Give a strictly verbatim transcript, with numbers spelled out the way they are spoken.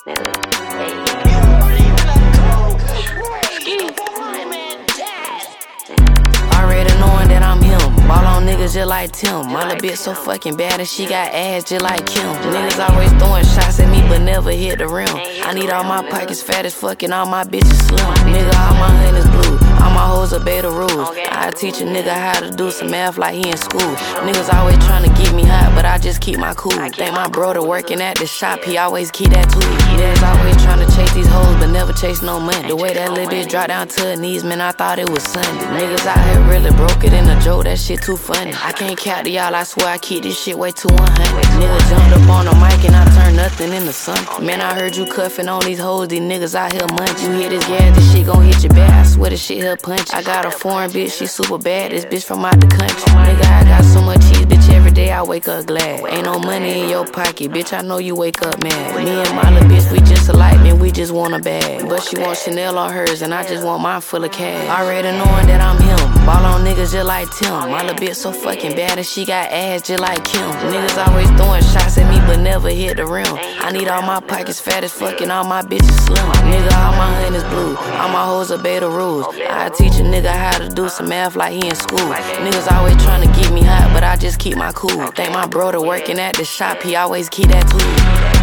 Already knowing that I'm him. Ball on niggas just like Tim. My little bitch so fucking bad and she got ass just like Kim. Niggas always throwing shots at me but never hit the rim. I need all my pockets fat as fuck and all my bitches slim. Nigga, all my honey's blue. All my hoes obey the rules. I teach a nigga how to do some math like he in school. Niggas always tryna get me hot, but I just keep my cool. Think my brother working at the shop, he always keep that too. Niggas always tryna chase these hoes, but never chase no money. The way that little bitch dropped down to her knees, man, I thought it was Sunday. Niggas out here really broke it in a joke, that shit too funny. I can't count to y'all, I swear I keep this shit way too one hundred. Niggas jumped up on the mic and I turned nothing into something. Man, I heard you cuffing on these hoes, these niggas out here munch. You hit this gas, this shit gon' hit you bad. I swear this shit here punch. I got a foreign bitch, she super bad. This bitch from out the country. Nigga, I got so much cheese, bitch, every day I wake up glad. Ain't no money in your pocket, bitch, I know you wake up mad. Me and my little bitch, we just alike, man, we just want a bag. But she want Chanel on hers, and I just want mine full of cash. Already knowing that I'm him. Ball on niggas just like Tim. My little bitch so fucking bad and she got ass just like Kim. Niggas always throwing shots at me but never hit the rim. I need all my pockets fat as fuck and all my bitches slim. Nigga, all my honey's blue. All my hoes obey the rules. I teach a nigga how to do some math like he in school. Niggas always tryna get me hot, but I just keep my cool. Think my brother working at the shop, he always keep that too.